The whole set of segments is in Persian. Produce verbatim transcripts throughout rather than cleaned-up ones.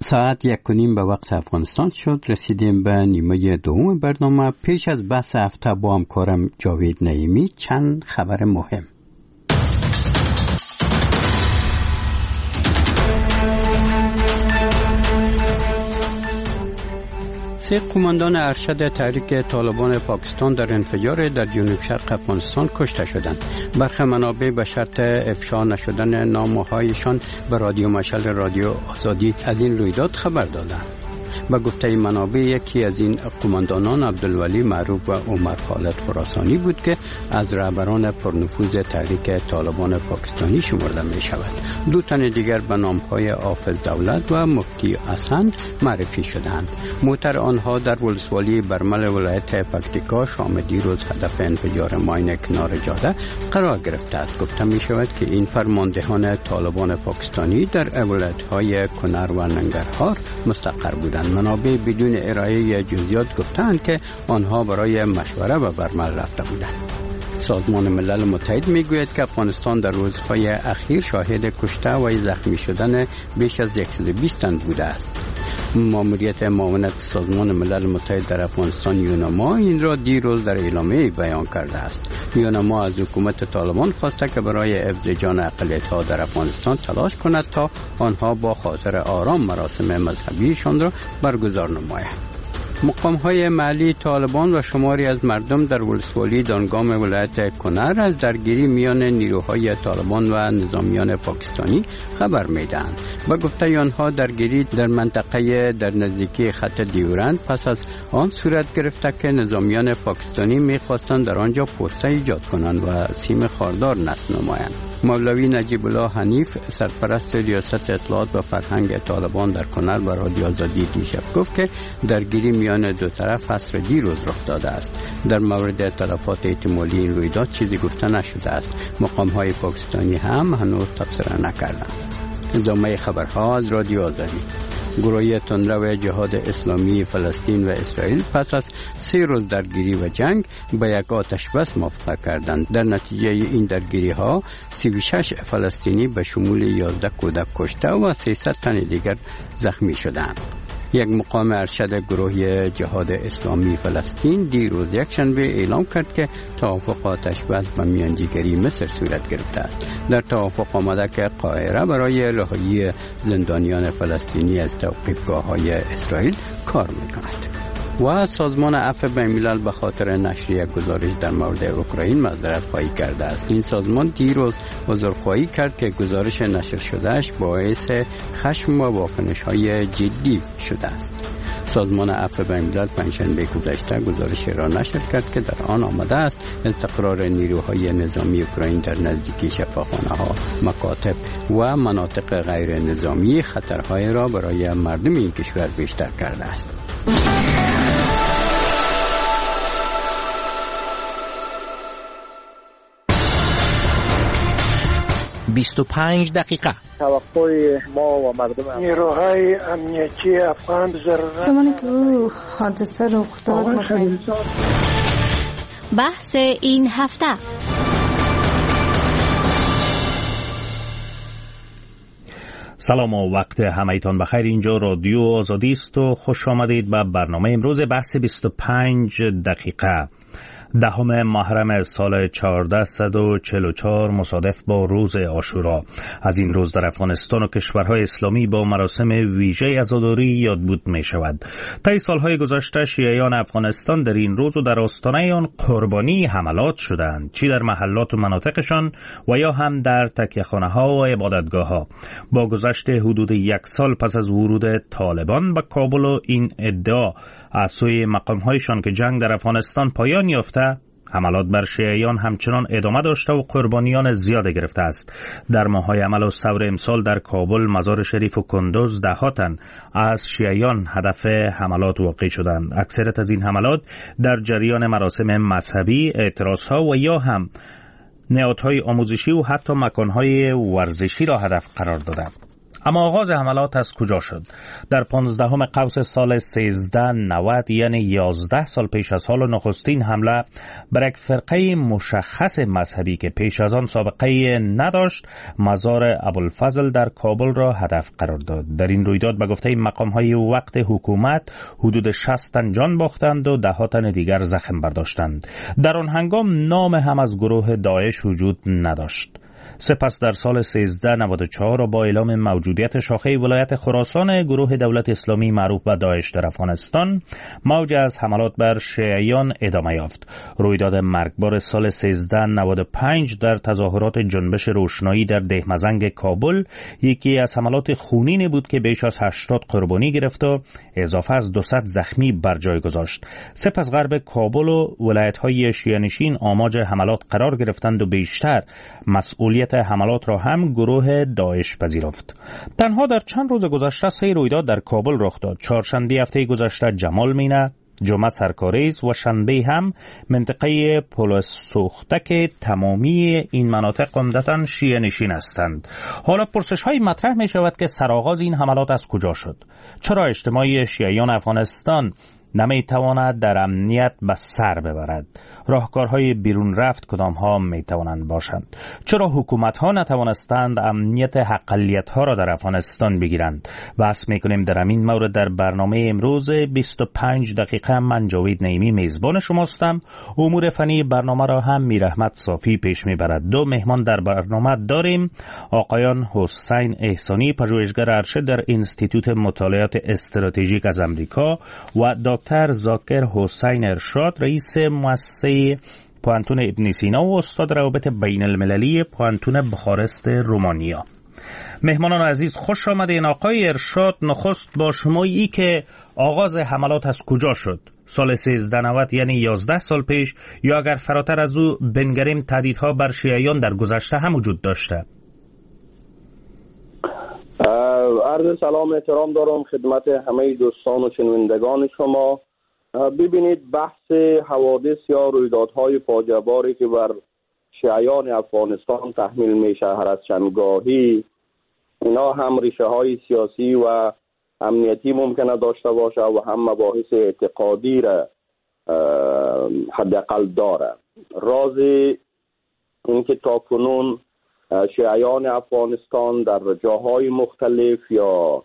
ساعت یک و نیم به وقت افغانستان شد. رسیدیم به نیمه دوم برنامه. پیش از بحث هفته با همکارم جاوید نعیمی چند خبر مهم. سه قماندان ارشد تحریک طالبان پاکستان در انفجار در جنوب شرق افغانستان کشته شدند. برخی منابع به شرط افشا نشدن نامه‌هایشان به رادیو مشعل رادیو آزادی از این رویداد خبر دادند. به گفته منابع یکی از این قماندانان عبدالولی معروف و عمر خالد خراسانی بود که از رهبران پرنفوذ تحریک طالبان پاکستانی شمرده می شود. دو تن دیگر به نامهای حافظ دولت و مفتی حسن معرفی شدند. موتر آنها در ولسوالی برمل ولایت پکتیکا شام دیروز هدف انفجار ماین کنار جاده قرار گرفته است. گفته می شود که این فرماندهان طالبان پاکستانی در ولایت‌های کنر و ننگرهار مستقر بودند. منابع بدون ارائه جزئیات گفتند که آنها برای مشوره به برمل رفته بودند. سازمان ملل متحد میگوید که افغانستان در روزهای اخیر شاهد کشته و زخمی شدن بیش از صد و بیست تن بوده است. ماموریت معاونت سازمان ملل متحد در افغانستان یوناما این را دیروز در اعلامیه بیان کرده است. یوناما از حکومت طالبان خواسته که برای حفظ جان اقلیت‌ها در افغانستان تلاش کند تا آنها با خاطر آرام مراسم مذهبیشان را برگزار نمایند. مقام‌های محلی طالبان و شماری از مردم در ولسوالی دانگام ولایت کنر از درگیری میان نیروهای طالبان و نظامیان پاکستانی خبر می‌دهند. با گفته آنها درگیری در منطقه در نزدیکی خط دیورند پس از آن صورت گرفته که نظامیان پاکستانی می‌خواستند در آنجا پوسته ایجاد کنند و سیم خاردار نصب نمایند. مولوی نجیب الله حنیف سرپرست ریاست اطلاعات و فرهنگ طالبان در کنر و رادیو آزادی دیشب گفت که درگیری میان دو طرف عصر دیروز رخ داده است. در مورد تلفات احتمالی این رویداد چیزی گفته نشده است. مقام‌های پاکستانی هم هنوز تبصره نکردند. ادامه خبرها از رادیو آزادی. گروه تندرو جهاد اسلامی فلسطین و اسرائیل پس از سه روز درگیری و جنگ به یک آتش بس موافقه کردند. در نتیجه این درگیری ها سی و شش فلسطینی به شمول یازده کودک کشته و سیصد تن دیگر زخمی شدند. یک مقام ارشد گروه جهاد اسلامی فلسطین دیروز یک شنبه اعلام کرد که توافق آتش بس به میانجیگری مصر صورت گرفته است. در توافق آمده که قاهره برای رهایی زندانیان فلسطینی از توقیفگاه‌های اسرائیل کار می‌کند. و سازمان عفو بین‌الملل به خاطر نشر یک گزارش در مورد اوکراین معذرت خواهی کرده است. این سازمان دیروز عذرخواهی کرد که گزارش نشر شدهش باعث خشم و واکنش‌های جدی شده است. سازمان عفو بین‌الملل پنجشنبه گذشته گزارش را نشر کرد که در آن آمده است استقرار نیروهای نظامی اوکراین در نزدیکی شفاخانه‌ها، مکاتب و مناطق غیر نظامی خطرهای را برای مردم این کشور بیشتر کرده است. بیست و پنج دقیقه. توقع ما و مردم نیروهای امنیتی افغان ضرورت زمانی که او حادثه رخ داد بحث این هفته. سلام و وقت همه‌تان بخیر. اینجا رادیو آزادی است و خوش آمدید به برنامه امروز بحث بیست و پنج دقیقه. دهم محرم سال چهارده چهل و چهار مصادف با روز عاشورا. از این روز در افغانستان و کشورهای اسلامی با مراسم ویژه عزاداری یادبود می شود. طی سالهای گذشته شیعیان افغانستان در این روز و در آستانه آن قربانی حملات شدند، چی در محلات و مناطقشان و یا هم در تکیه‌خانه‌ها و عبادتگاه‌ها. با گذشت حدود یک سال پس از ورود طالبان به کابل و این ادعا از سوی مقام‌هایشان که جنگ در افغانستان پایان یافته، حملات بر شیعیان همچنان ادامه داشته و قربانیان زیاده گرفته است. در ماه‌های عمل و ثور امسال در کابل، مزار شریف و کندوز ده تن از شیعیان هدف حملات واقع شدند. اکثریت از این حملات در جریان مراسم مذهبی، اعتراضها و یا هم نهادهای آموزشی و حتی مکانهای ورزشی را هدف قرار دادند. اما آغاز حملات از کجا شد؟ در پانزدهم قوس سال سیزده نود یعنی یازده سال پیش از حال نخستین حمله بر یک فرقه مشخص مذهبی که پیش از آن سابقه نداشت مزار ابوالفضل در کابل را هدف قرار داد. در این رویداد به گفته مقام‌های وقت حکومت حدود شصت تن جان باختند و ده تن دیگر زخم برداشتند. در آن هنگام نام هم از گروه داعش وجود نداشت. سپس در سال سیزده نود و چهار با اعلام موجودیت شاخه ولایت خراسان گروه دولت اسلامی معروف به داعش در افغانستان موج از حملات بر شیعیان ادامه یافت. رویداد مرگبار سال سیزده نود و پنج در تظاهرات جنبش روشنایی در دهمزنگ کابل یکی از حملات خونینی بود که بیش از هشتاد قربانی گرفت و اضافه از دوصد زخمی بر جای گذاشت. سپس غرب کابل و ولایت‌های شیعه‌نشین آماج حملات قرار گرفتند و بیشتر مسئولیت حملات را هم گروه داعش پذیرفت. تنها در چند روز گذشته سه رویداد در کابل رخ داد. چهارشنبه هفته گذشته جمال مینه، جمعه سرکاریز و شنبه هم منطقه پل سوخته که تمامی این مناطق عمدتاً شیعه نشین هستند. حالا پرسش های مطرح می شود که سرآغاز این حملات از کجا شد؟ چرا اجتماع شیعیان افغانستان نمی تواند در امنیت به سر ببرد؟ راهکارهای بیرون رفت کدام ها می توانند باشند؟ چرا حکومت ها نتوانستند امنیت اقلیت ها را در افغانستان بگیرند؟ بحث می کنیم در این مورد در برنامه امروز بیست و پنج دقیقه. من جاوید نعیمی میزبان شماستم. امور فنی برنامه را هم میرحمت صافی پیش میبرد. دو مهمان در برنامه داریم: آقایان حسین احسانی، پژوهشگر ارشد در انستیتوت مطالعات استراتژیک از امریکا، و دکتر ذاکر حسین ارشاد، رئیس مؤسسه پوانتون ابن سینا و استاد روابط بین المللی پوانتون بخارست رومانیا. مهمانان عزیز خوش آمدین. آقای ارشاد، نخست با شما ای که آغاز حملات از کجا شد؟ سال سیزده نود یعنی یازده سال پیش، یا اگر فراتر از او بنگریم تهدیدها بر شیعیان در گذشته هم وجود داشته؟ عرض سلام احترام دارم خدمت همه دوستان و شنوندگان شما. ببینید، بحث حوادث یا رویدادهای فاجعه باری که بر شیعیان افغانستان تحمیل میشه هر از چندگاهی، اینا هم ریشه های سیاسی و امنیتی ممکنه داشته باشه و هم مباحث اعتقادی را حداقل داره. راز این که تا کنون شیعیان افغانستان در جاهای مختلف یا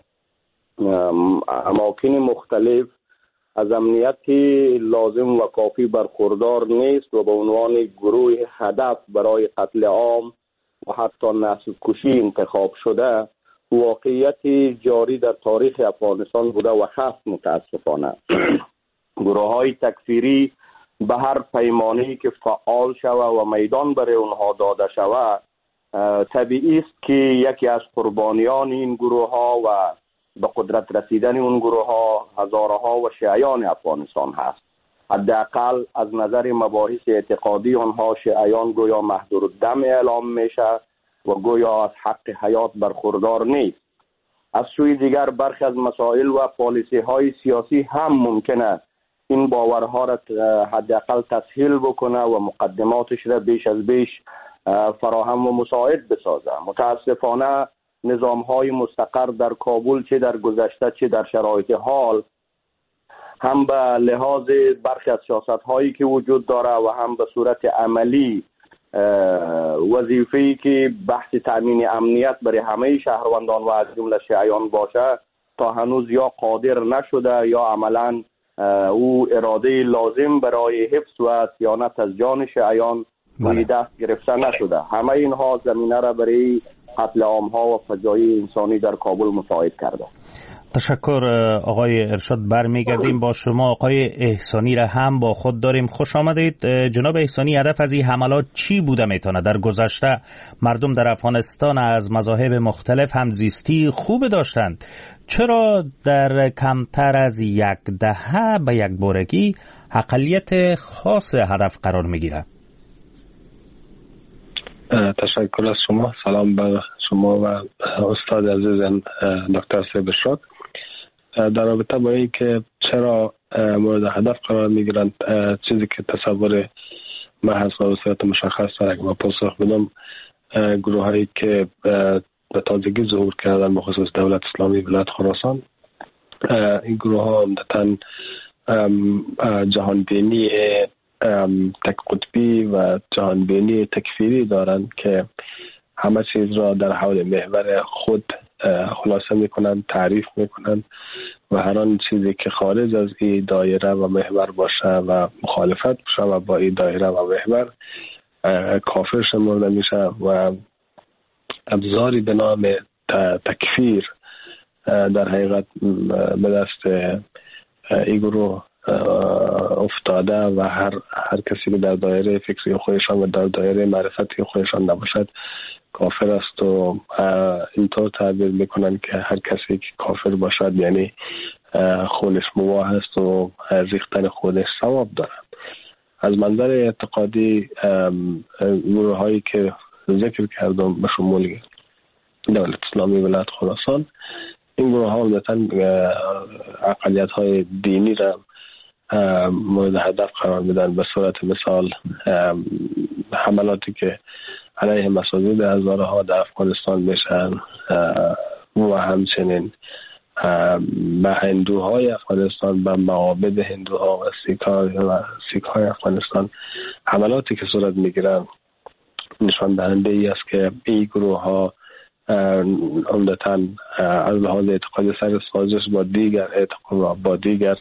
اماکن مختلف از امنیت لازم و کافی برخوردار نیست و به عنوان گروه هدف برای قتل عام و حتی نسل کشی انتخاب شده، واقعیت جاری در تاریخ افغانستان بوده و هست. متاسفانه گروه های تکفیری به هر پیمانه‌ای که فعال شوه و میدان برای اونها داده شوه، طبیعی است که یکی از قربانیان این گروه ها و به قدرت رسیدن اون گروه ها هزارها و شیعیان افغانستان هست. حداقل از نظر مباحث اعتقادی اونها شیعیان گویا محدودالدم اعلام میشه و گویا از حق حیات برخوردار نیست. از سوی دیگر برخی از مسائل و پالیسی های سیاسی هم ممکنه این باورها را حداقل تسهیل بکنه و مقدماتش را بیش از بیش فراهم و مساعد بسازه. متاسفانه نظام های مستقر در کابل چه در گذشته چه در شرایط حال هم به لحاظ برخی از سیاست هایی که وجود داره و هم به صورت عملی وظیفه‌ای که بحث تامین امنیت برای همه شهروندان و از جمله شیعیان باشه تا هنوز یا قادر نشده یا عملاً او اراده لازم برای حفظ و صیانت از جان شیعیان روی دست گرفته نشده. همه اینها زمینه را برای قتل عام‌ها و فجایع انسانی در کابل مساعد کرده. تشکر آقای ارشاد. برمیگردیم با شما. آقای احسانی را هم با خود داریم. خوش آمدید جناب احسانی. هدف از این حملات چی بوده میتونه؟ در گذشته مردم در افغانستان از مذاهب مختلف همزیستی خوب داشتند، چرا در کمتر از یک دهه به یک بارگی اقلیت خاص هدف قرار میگیره؟ تشکر از شما. سلام به شما و استاد عزیز دکتر صاحب ارشاد. در رابطه با این که چرا مورد هدف قرار میگیرند، چیزی که تصور محض و صورت مشخص داره که با پاسخ بدم، گروه هایی که به تازگی ظهور کردن، به خصوص دولت اسلامی ولایت خراسان. این گروه ها عمدتاً جهانبینی تک قطبی و جهانبینی تکفیری دارند که همه چیز را در حول محور خود خلاصه میکنند، تعریف میکنند و هر آن چیزی که خارج از این دایره و محور باشه و مخالفت باشه و با این دایره و محور کافر شمرده میشه و ابزاری به نام تکفیر در حقیقت به دست این گروه افتاده و هر هر کسی که در دایره فکری خودشان و در دایره معرفتی خودشان نباشد کافر است و اینطور تعبیر میکنن که هر کسی که کافر باشد یعنی خونش مباح است و ریختن خودش ثواب دارد. از منظر اعتقادی گروه هایی که ذکر کردم به شمول دولت اسلامی ولایت خراسان، این گروه ها عمدتاً اقلیت های دینی را مورد هدف قرار میدن، به صورت مثال حملاتی که علیه مساجد هزاره ها در افغانستان میشن و همچنین به هندوهای افغانستان، به معابد هندوها و سیکهای افغانستان حملاتی که صورت میگیرن نشان دهنده ای است که این گروه ها عمدتاً از لحاظ اعتقاد سر سازش با دیگر اعتقاد با دیگر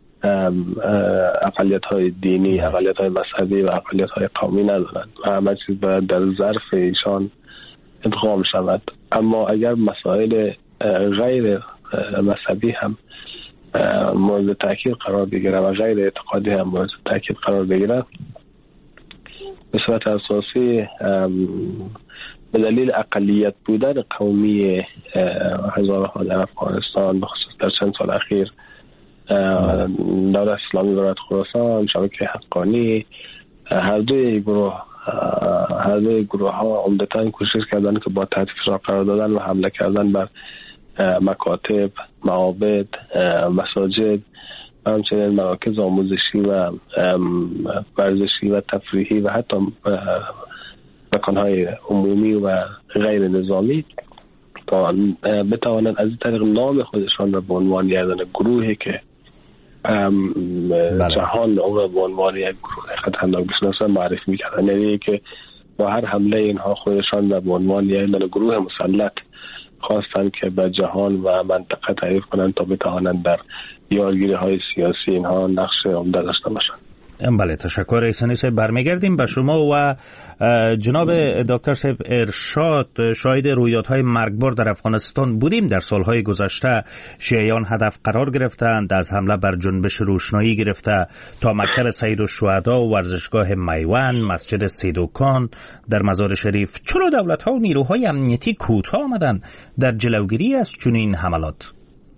اقلیت های دینی، اقلیت های مذهبی و اقلیت های قومی ندارند و همه چیز باید در ظرف ایشان ادغام شود. اما اگر مسائل غیر مذهبی هم مورد تأکید قرار بگیره و غیر اعتقادی هم مورد تأکید قرار بگیره، به صورت اساسی به دلیل اقلیت بودن قومی هزاره ها در افغانستان، به خصوص در چند سال اخیر دولت اسلامی ولایت خراسان، شبکه حقانی، هر دوی گروه هر دوی گروه ها عمدتاً کوشش کردن که با تحت فشار قرار دادن و حمله کردن بر مکاتب، معابد، مساجد و همچنین مراکز آموزشی و ورزشی و تفریحی و حتی مکانهای عمومی و غیر نظامی تا بتوانند از این طریق نام خودشان را به عنوان یادن گروهی که بله. جهان اون را به عنوان یک گروه خطرناک بشناسه معرفی میکردن، یعنی که با هر حمله اینها خودشان را به عنوان یادن گروه مسلط خواستند که به جهان و منطقه تعریف کنند تا بتوانند در یارگیری های سیاسی اینها نقش عمده داشته باشند. بله، تشکر احسانی صاحب. برمیگردیم به شما و جناب دکتر صاحب ارشاد. شاهد رویدادهای مرگبار در افغانستان بودیم. در سالهای گذشته شیعیان هدف قرار گرفتند، از حمله بر جنبش روشنایی گرفته تا مکتب سید الشهدا و ورزشگاه میوان، مسجد سیدوکان در مزار شریف. چرا دولت‌ها و نیروهای امنیتی کوتاه آمدند در جلوگیری از چنین حملات؟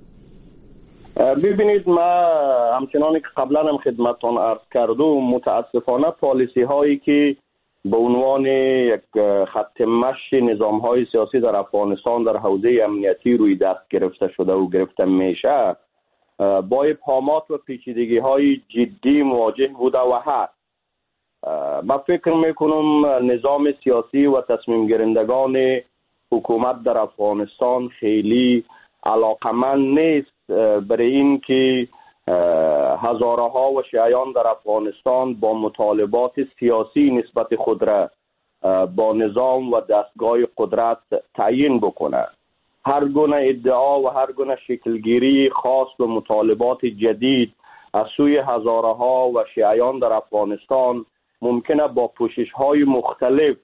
ببینید، ما همچنان که قبلا هم خدمتتان عرض کردم، متاسفانه پالیسی هایی که به عنوان یک خط مشی نظام های سیاسی در افغانستان در حوزه امنیتی روی دست گرفته شده و گرفته میشه با ابهامات و پیچیدگی های جدی مواجه بوده و هست. من فکر میکنم نظام سیاسی و تصمیم گیرندگان حکومت در افغانستان خیلی علاقمند نیست برای این که هزاره ها و شیعیان در افغانستان با مطالبات سیاسی نسبت خود را با نظام و دستگاه قدرت تعیین بکنه. هر گونه ادعا و هر گونه شکلگیری خاص به مطالبات جدید از سوی هزاره ها و شیعیان در افغانستان ممکنه با پوشش های مختلف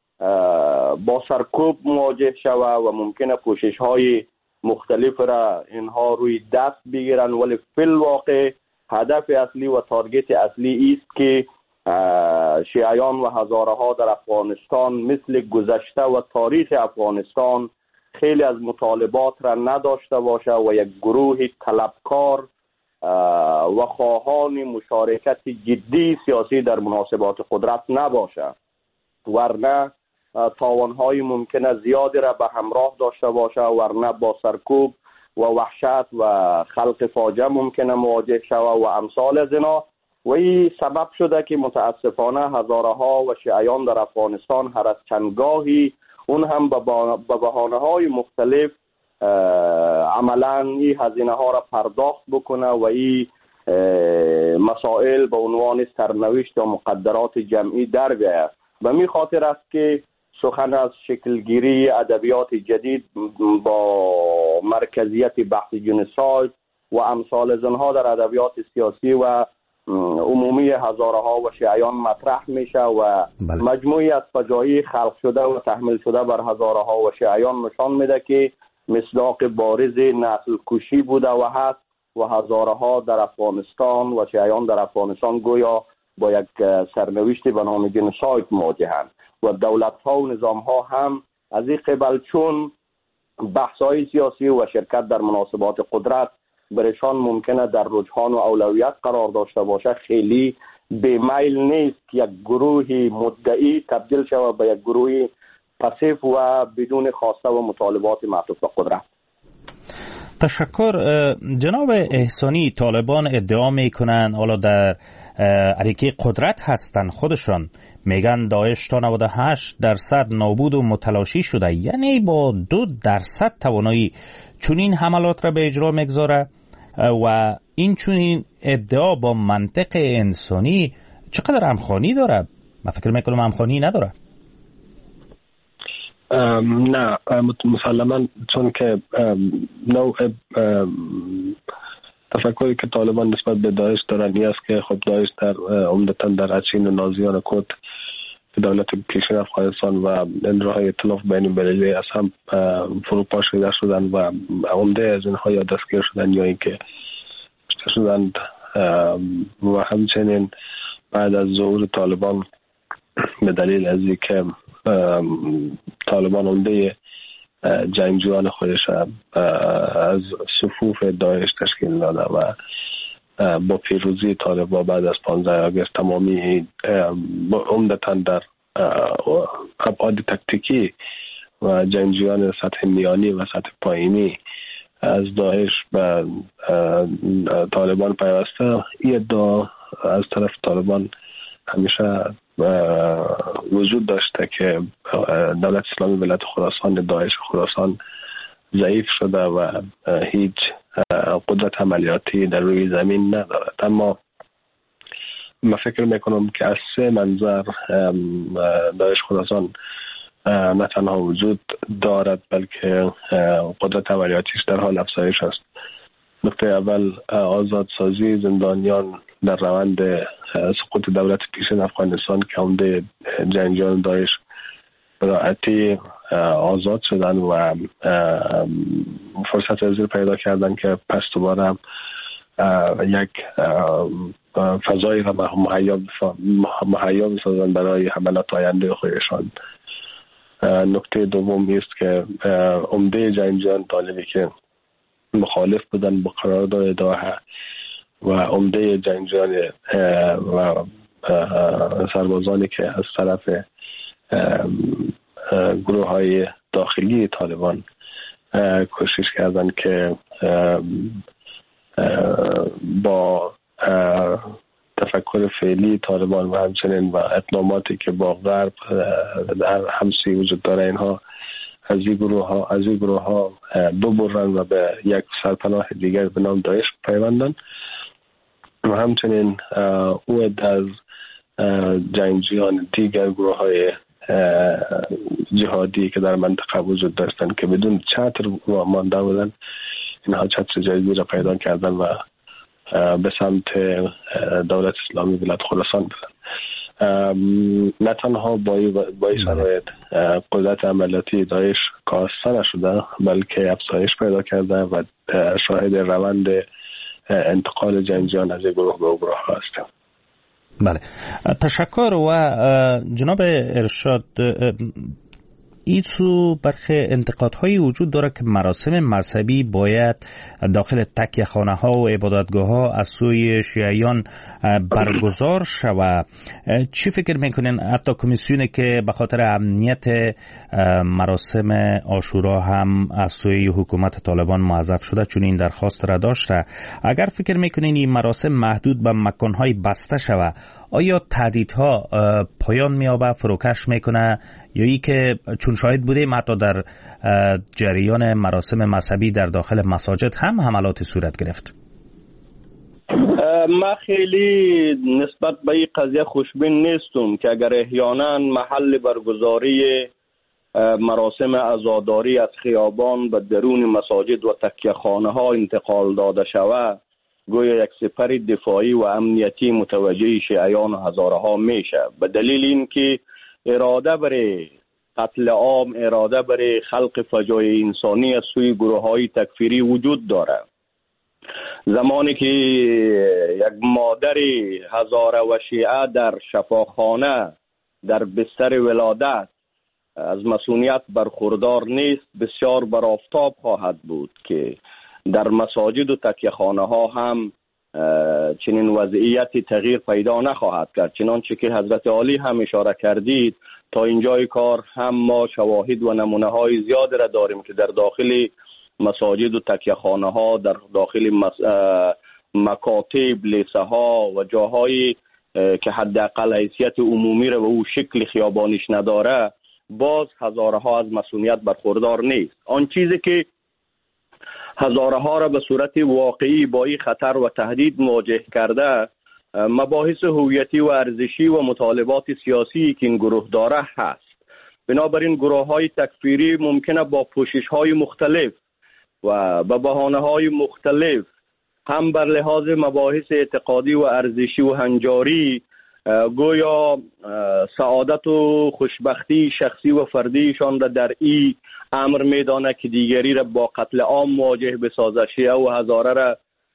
با سرکوب مواجه شود و ممکنه پوشش های مختلف را اینها روی دست بگیرن، ولی فی الواقع هدف اصلی و تارگت اصلی است که شیعیان و هزاره ها در افغانستان مثل گذشته و تاریخ افغانستان خیلی از مطالبات را نداشته باشه و یک گروه طلبکار و خواهان مشارکت جدی سیاسی در مناسبات قدرت نباشه، ورنه تاوان‌های ممکنه زیادی را به همراه داشته باشه، ورنه با سرکوب و وحشت و خلق فاجعه ممکنه مواجه شود و امثال از اینا. و این سبب شده که متاسفانه هزاره ها و شیعیان در افغانستان هر از چندگاهی اون هم به بهانه‌های مختلف عملاً این هزینه ها را پرداخت بکنه و این مسائل به عنوان سرنوشت و مقدرات جمعی در بیاید. به می خاطر است که سخن از شکلگیری ادبیات جدید با مرکزیت بحث جنساید و امثال زنها در ادبیات سیاسی و عمومی هزارها و شیعیان مطرح میشه و بله. مجموعی از فجایع خلق شده و تحمیل شده بر هزارها و شیعیان نشان میده که مصداق بارز نسل کشی بوده و هست و هزارها در افغانستان و شیعیان در افغانستان گویا با یک سرنوشت به نام جنساید مواجهند و دولت ها و نظام ها هم از این قبل چون بحث های سیاسی و شرکت در مناسبات قدرت برشان ممکنه در رجحان و اولویت قرار داشته باشه خیلی به میل نیست که یک گروه مدعی تبدیل شود به یک گروه پسیو و بدون خواسته و مطالبات معطوف به قدرت. تشکر. جناب احسانی، طالبان ادعا میکنن حالا در علیه قدرت هستن، خودشان میگن داعش تا نود و هشت درصد نابود و متلاشی شده، یعنی با دو درصد توانایی چونین حملات را به اجرا میگذاره و این چونین ادعا با منطق انسانی چقدر همخوانی داره؟ من فکر میکنم همخوانی نداره. نه مسلما، چون که نوع تفکری که طالبان نسبت به داعش دارن این است که خب داعش در عمدتاً در اچین و نازیان کرد که دولت پیشین افغانستان و نیروهای ائتلاف بین المللی از هم فروپاشیده شدن و عمده از اینها یا دستگیر شدن یا اینکه کشته شدند و همچنین بعد از ظهور طالبان به دلیل از اینکه طالبان عمده جنگجویان خودش از صفوف داعش تشکیل داده و با پیروزی طالبان بعد از پانزده آگوست تمامی عمدتاً در ابعاد تکتیکی و جنگجویان سطح میانی و سطح پایینی از داعش به طالبان پیوسته. این ادعا از طرف طالبان همیشه وجود داشته که دولت اسلامی ولایت خراسان، داعش خراسان ضعیف شده و هیچ قدرت عملیاتی در روی زمین ندارد. اما من فکر میکنم که از سه منظر داعش خراسان نه تنها وجود دارد بلکه قدرت عملیاتیش در حال افزایش است. نکته اول آزادسازی زندانیان در روند سقوط دولت پیشین افغانستان که عمده جنگجویان داعش براحتی آزاد شدن و فرصت ازیر پیدا کردن که پس دوباره یک فضایی را مهیا بسازن برای حملات آینده خودشان. نکته دوم است که عمده جنگجویان طالبی که مخالف بودن با قرارداد دوحه و عمده جنگجویان و سربازانی که از طرف گروه های داخلی طالبان کوشش کردن که با تفکر فعلی طالبان و همچنین و اقداماتی که با غرب در همسی وجود داره اینها از این گروه ها از این گروه ها ببرن و به یک سرپناه دیگر به نام داعش پیوندن و همچنین او از جنگجویان دیگر گروه های جهادی که در منطقه وجود داشتن که بدون چتر مانده بودن، اینها چتر جدیدی را پیدا کردن و به سمت دولت اسلامی ولایت خراسان بودن. نه تنها با این شرایط قدرت عملیاتی داعش کاسته نشده بلکه افزایش پیدا کرده و شاهد روند انتقال جنگجویان از گروه به گروه هستیم. بله، تشکر. و جناب ارشاد، ایتو برخی انتقادهایی وجود داره که مراسم مذهبی باید داخل تکیه خانه ها و عبادتگاه ها از سوی شیعیان برگزار شود. چی فکر میکنین؟ حتی کمیسیونی که به خاطر امنیت مراسم عاشورا هم از سوی حکومت طالبان موظف شده چون این درخواست را داشته، اگر فکر میکنین این مراسم محدود به مکانهای بسته شود، آیا تهدیدها پایان می‌یابد، فروکش میکنه، یا ای که چون شاهد بودیم حتی در جریان مراسم مذهبی در داخل مساجد هم حملات صورت گرفت؟ ما خیلی نسبت به این قضیه خوشبین نیستم که اگر احیانا محل برگزاری مراسم عزاداری از خیابان به درون مساجد و تکیه خانه ها انتقال داده شود، گویا یک سپر دفاعی و امنیتی متوجه شیعیان و هزاره ها میشه، به دلیل اینکه اراده برای قتل عام، اراده برای خلق فجایع انسانی از سوی گروه های تکفیری وجود داره. زمانی که یک مادر هزاره و شیعه در شفاخانه در بستر ولادت از مسئولیت برخوردار نیست، بسیار بر آفتاب خواهد بود که در مساجد و تکیه خانه ها هم چنین وضعیتی تغییر پیدا نخواهد کرد. چنانچه که حضرت عالی هم اشاره کردید، تا اینجای کار هم ما شواهد و نمونه های زیاد را داریم که در داخل مساجد و تکیه خانه ها، در داخل مکاتب، لیسه ها و جاهایی که حداقل حیثیت عمومی را به او شکل خیابانیش نداره، باز هزاره ها از مسئولیت برخوردار نیست. آن چیزی که هزاره ها را به صورت واقعی با این خطر و تهدید مواجه کرده، مباحث هویتی و ارزشی و مطالبات سیاسی که این گروه داره هست. بنابراین گروه های تکفیری ممکنه با پوشش های مختلف و به بهانه های مختلف، هم بر لحاظ مباحث اعتقادی و ارزشی و هنجاری، گویا سعادت و خوشبختی شخصی و فردیشان را در این امر میدانه که دیگری را با قتل عام مواجه بسازه. شیعه و هزاره را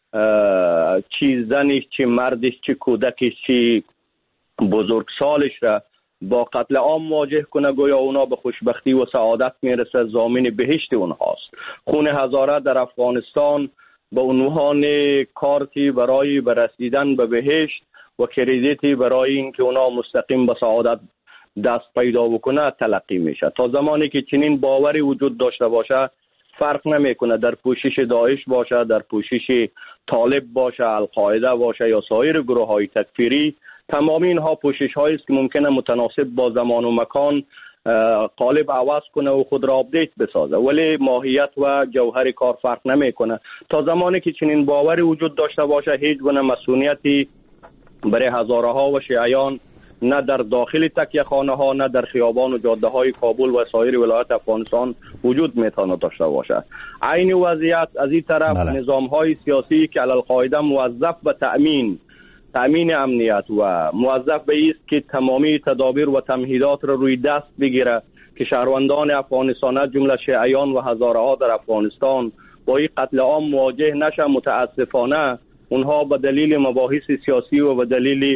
چی زنش، چی مردش، چی کودکش، چی بزرگسالش را با قتل عام مواجه کنه، گویا اونا به خوشبختی و سعادت میرسه، ضامن بهشت اونهاست. خون هزاره در افغانستان به عنوان کارتی برای برسیدن به بهشت و کردیتی برای اینکه اونا مستقیم به سعادت دست پیدا بکنه تلقی میشه. تا زمانی که چنین باوری وجود داشته باشه، فرق نمیکنه در پوشش داعش باشه، در پوشش طالب باشه، القاعده باشه یا سایر گروه های تکفیری، تمامی اینها پوشش هایی است که ممکنه متناسب با زمان و مکان قالب عوض کنه و خود را آپدیت بسازه، ولی ماهیت و جوهر کار فرق نمیکنه. تا زمانی که چنین باوری وجود داشته باشه، هیچ گونه مسئولیتی برای هزاره ها و شیعیان نه در داخل تکیه خانه ها، نه در خیابان و جاده های کابل و سایر ولایت افغانستان وجود میتونه داشته باشه. عین وضعیت از این طرف بله. نظام های سیاسی که علی القاعده موظف به تأمین تأمین امنیت و موظف به است که تمامی تدابیر و تمهیدات را روی دست بگیره که شهروندان افغانستان جمله شیعیان و هزاره ها در افغانستان با این قتل عام مواجه نشه. متاسفانه اونها به دلیل مباحث سیاسی و به دلیل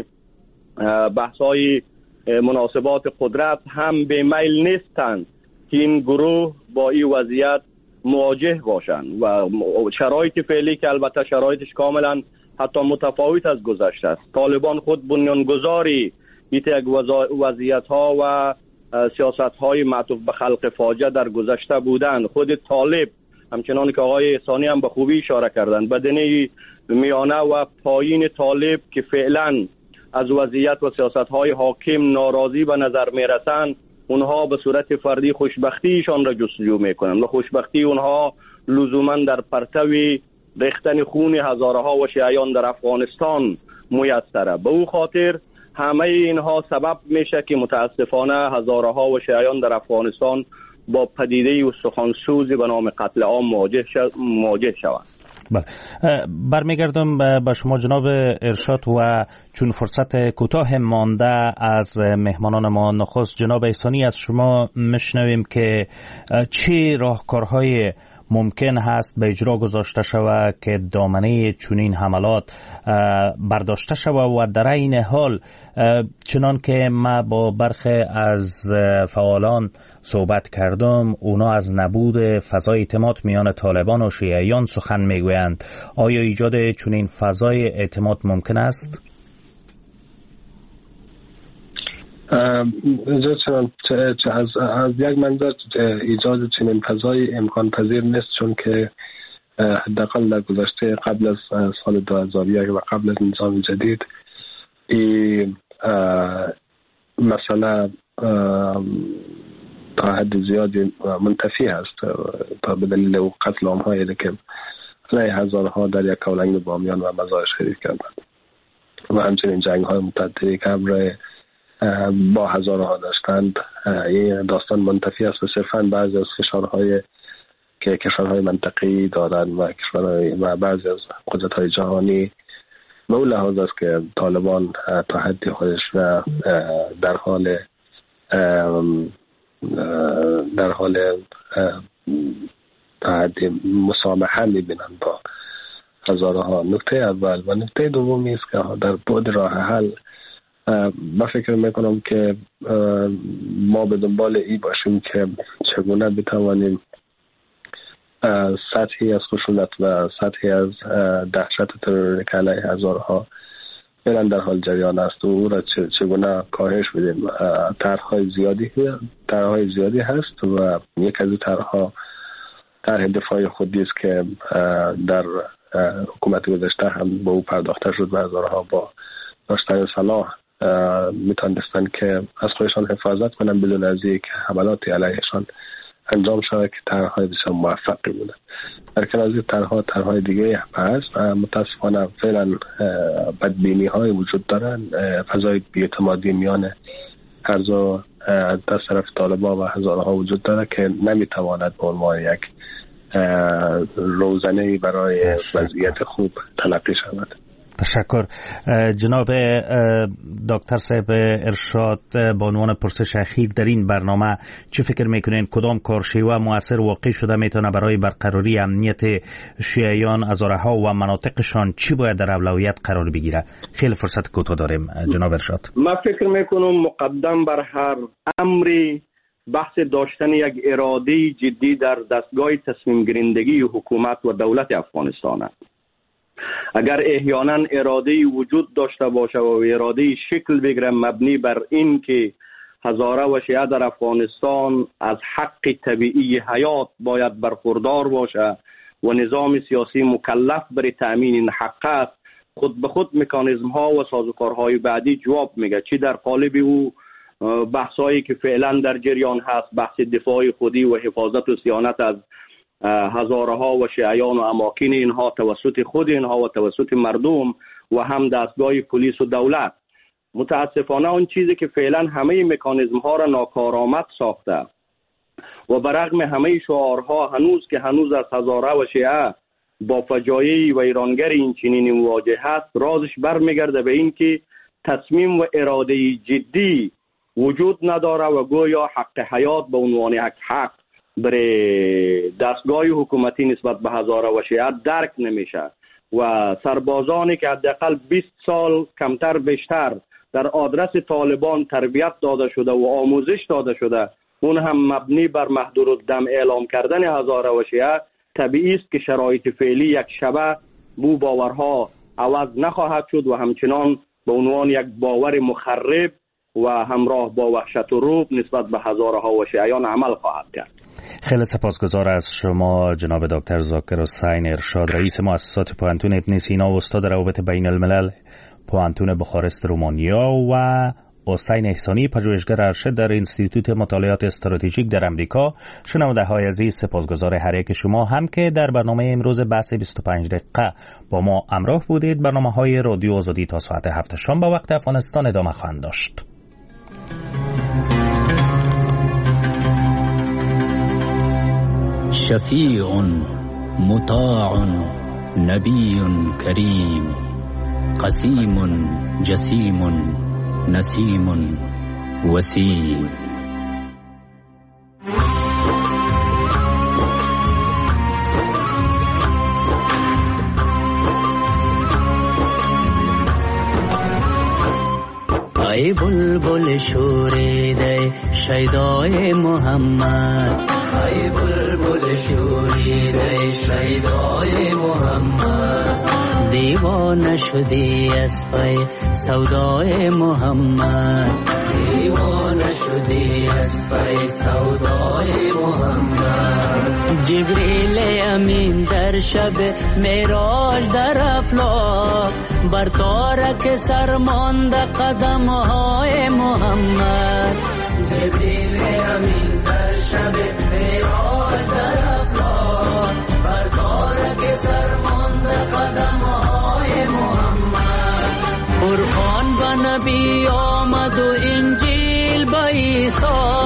بحث‌های مناسبات قدرت هم به میل نیستند که این گروه با این وضعیت مواجه باشند و شرایط فعلی که البته شرایطش کاملا حتی متفاوت از گذشته است. طالبان خود بنیانگذاری یک وضعیت‌ها و سیاست‌های معطوف به خلق فاجعه در گذشته بودند. خود طالب همچنان که آقای احسانی هم به خوبی اشاره کردند، بدنه میانه و پایین طالب که فعلا از وضعیت و سیاست‌های حاکم ناراضی به نظر میرسند، اونها به صورت فردی خوشبختیشان را جستجو میکنند و خوشبختی اونها لزوما در پرتوی ریختن خون هزاره ها و شیعیان در افغانستان میسره. به او خاطر همه اینها سبب میشه که متاسفانه هزاره ها و شیعیان در افغانستان با پدیده و سخنسوزی به نام قتل عام مواجه مواجه شوند. بله، برمیگردم به شما جناب ارشاد و چون فرصت کوتاه مانده از مهمانان ما، نخست جناب احسانی از شما میشنویم که چه راهکارهای ممکن هست به اجرا گذاشته شود که دامنه چنین حملات برداشته شود و در این حال چنان که ما با برخی از فعالان صحبت کردم، اونا از نبود فضای اعتماد میان طالبان و شیعیان سخن میگویند. آیا ایجاد چنین فضای اعتماد ممکن است؟ از, از یک منظر ایجاد چنین فضای امکان پذیر نیست، چون که حداقل در گذشته قبل از سال دو هزار و یک و قبل از نظام جدید مسئله تا حد زیادی منتفی هست تا به دلیل قتل عام هایی که علیه هزارها در یک کولنگ بامیان و مزار شریف کردند و همچنین جنگ های متعددی که همراه با هزارها داشتند. این داستان منتفی است و صرفاً بعضی از فشارهای که کشورهای منطقی دارند و کشورهای و بعضی از قدرت‌های جهانی به اون لحاظ است که طالبان تا حدی خودش در حال در حال تا حدی مسامحه می‌بینند با هزارها. نکته اول و نکته دومی است که در بعد راه حل من فکر میکنم که ما به دنبال ای باشیم که چگونه بتوانیم سطحی از خشونت و سطحی از دهشت تروری که علیه هزارها فعلا در حال جریان است و او را چگونه کاهش بدیم. طرح‌های زیادی طرح‌های زیادی هست و یک از این طرح‌ها طرح دفاع خودی است که در حکومت گذشته هم به او پرداخته شد و هزارها با داشتن سلاح میتونستند که از خودشان حفاظت کنند بدون از اینکه حملاتی علیهشان انجام شود که طرح‌های بسیار موفقی بودند. در کنار از این طرح‌ها طرح‌های دیگه هست. متاسفانه فعلا بدبینی‌های وجود دارند، فضای بی‌اعتمادی میان هر دو از طرف طالبان و هزارها وجود داره که نمیتواند به عنوان یک روزنه‌ای برای وضعیت خوب تلقی شود. تشکر. جناب دکتر صاحب ارشاد، با عنوان پرسش اخیر در این برنامه چه فکر میکنین کدام کارشیوه مؤثر واقع شده میتونه برای برقراری امنیت شیعیان هزارها و مناطقشان چی باید در اولویت قرار بگیره؟ خیلی فرصت کوتاه داریم جناب ارشاد. من فکر میکنم مقدم بر هر امری بحث داشتن یک اراده جدی در دستگاه تصمیم گیرندگی حکومت و دولت افغانستان است. اگر احیانا اراده وجود داشته باشه و اراده شکل بگیره مبنی بر این که هزاره و شیعه در افغانستان از حق طبیعی حیات باید برخوردار باشه و نظام سیاسی مکلف برای تأمین این حق است، خود به خود مکانیزم ها و سازوکارهای بعدی جواب میگه. چی در قالب او بحثایی که فعلا در جریان هست، بحث دفاع خودی و حفاظت و صیانت از هزارها و شیعیان و اماکن اینها توسط خود اینها و توسط مردم و هم دستگاه پلیس و دولت. متاسفانه اون چیزی که فعلا همه مکانیزم ها را ناکارآمد ساخته و برغم همه شعارها هنوز که هنوز از هزاره و شیعه با فجایع و ایرانگر این چنینی مواجه هست، رازش برمیگرده به این که تصمیم و اراده جدی وجود نداره و گویا حق حیات به عنوان یک حق برای دستگاه حکومتی نسبت به هزاره و شیعه درک نمیشه و سربازانی که حداقل بیست سال کمتر بیشتر در آدرس طالبان تربیت داده شده و آموزش داده شده، اون هم مبنی بر محدودالدم اعلام کردن هزاره و شیعه، طبیعی است که شرایط فعلی یک شبه بو باورها عوض نخواهد شد و همچنان به عنوان یک باور مخرب و همراه با وحشت و رعب نسبت به هزارها و شیعیان عمل خواهد کرد. خیلی سپاسگزار از شما جناب دکتر ذاکر حسین ارشاد، رئیس مؤسسات پوهنتون ابن سینا و استاد روابط بین الملل پوهنتون بخارست رومانیا و حسین احسانی پژوهشگر ارشد در انستیتوت مطالعات استراتژیک در امریکا. شنونده های عزیز، سپاسگزار هر یک شما هم که در برنامه امروز بحث بیست و پنج دقیقه با ما همراه بودید. برنامه های رادیو آزادی تا ساعت هفت شام با وقت افغانستان ادامه خواهند داشت. شفیع مطاع نبی کریم قسیم جسیم نسیم وسیم. ای بلبل شوریده شیدای محمد، ای بلبل شوریده شیدای محمد، دیوانه شدی از پی سودای محمد، دیوانه شدی از پی سودای محمد. جبریل امین در شب معراج در افلاک بر تارک سرمانده قدم های محمد. جبریل امین در شب معراج در افلاک بر تارک سرمانده قدم های محمد. قرآن به نبی آمد و انجیل به عیسی